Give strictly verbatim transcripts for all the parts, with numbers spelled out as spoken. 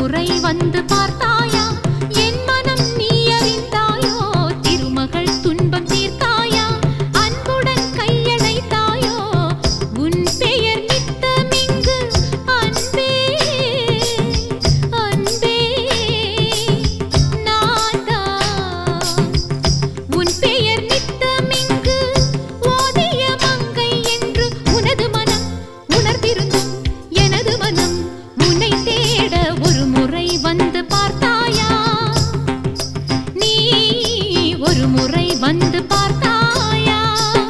முறை வந்து பார்த்தாயா என் மனம் நீ அறிந்தாயோ திருமகள் துன்பம் தீர்த்தாயா அன்புடன் கையணைத்தாயோ உன் பெயர் நித்தமிங்கு அன்பே அன்பே நாதா உன் பெயர் நித்தமிங்கு ஓதிய மங்கை என்று உனது மனம் உணர்ந்திருந்தும் எனது மனம் உன்னை தேட ஒரு முறை வந்து பார்த்தாயா நீ ஒரு முறை வந்து பார்த்தாயா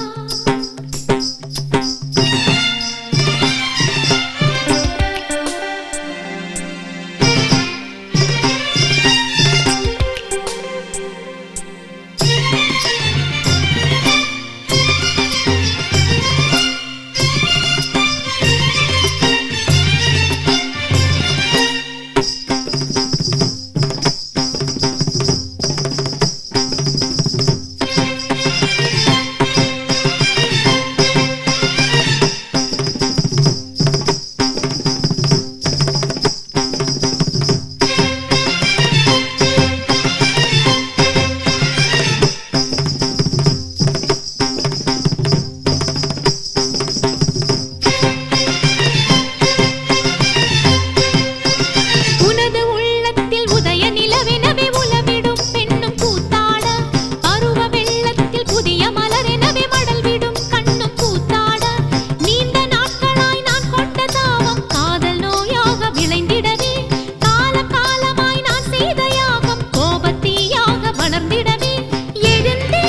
உனது உள்ளத்தில் உதய நிலவெனவே உலவிடும் பெண்ணும் கூத்தாட பருவ வெள்ளத்தில் புதிய மலரெனவே மடல் விடும் கண்ணும் கூத்தாட நீண்ட நாட்களாய் நான் கொண்ட தாவம் காதல் நோயாக விளைந்திடவே கால காலமாய் நான் செய்த யாகம் கோபத்தீயாக வளர்ந்திடவே எழுந்தே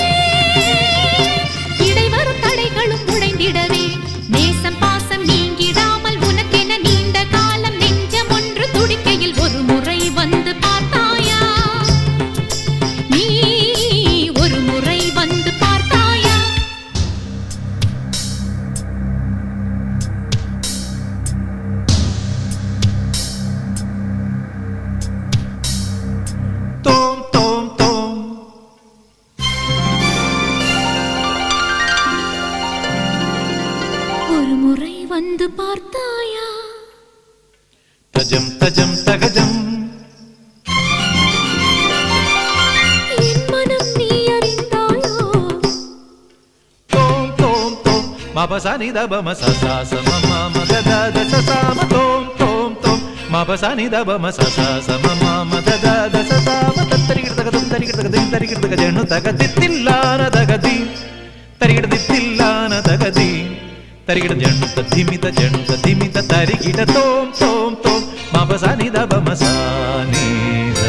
இடைவரும் தடைகளும் உடைந்திடவே நேசம் பாசம் நீங்கிடாமல் உனக்கென நீண்ட காலம் நெஞ்சம் ஒன்று துடிக்கையில் ஒரு முறை வந்து பார்த்தாயா நீ ஒரு முறை வந்து பார்த்தாயா தோம் தோம் தோம் ஒரு முறை வந்து பார்த்தாயா தஜம் தஜம் தகஜம் என் மனம் நீ அறிந்தாயோ தோம் தோம் தோம் மபசனி தபம சசாச மம மதத சசாம தோம் தோம் தோம் மபசனி தபம சசாச மம மதத சசாம தத்தரிகிடதகதம் தரிகிடதகதிம் தரிகிடதகஜனு தகதித்தில்லான தகதி தரிகிடதித்தில்லான தகதி தரிகிட ஜண்ணுத திமித ஜண்ணுத திமித தரிகிட தோம் தோம் தோம் மபசனி தபம சானித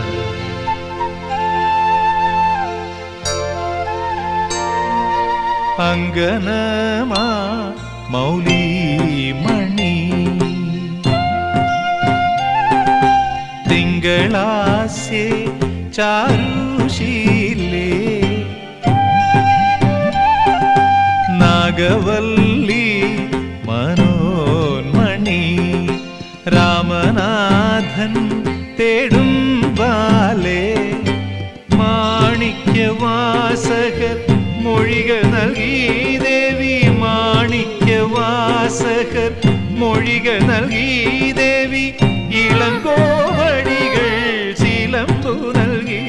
அங்கனமா மௌலி மணி திங்களாசே சாருஷீலே நாகவல்லி மனோன்மணி ராமநாதன் தேடும் பாலே மாணிக்ய வாசகர் மொழிகள் நல்கி தேவி மாணிக்ய வாசகர் மொழிகள் நல்கி தேவி இளங்கோவடிகள் சிலம்பு நல்கி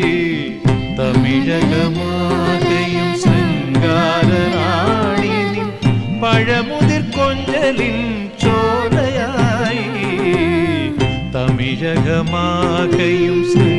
தமிழகமாகையும் சிங்கார ராணினின் பழமுதிர் கொஞ்சலின் சோலையாய் தமிழகமாகையும்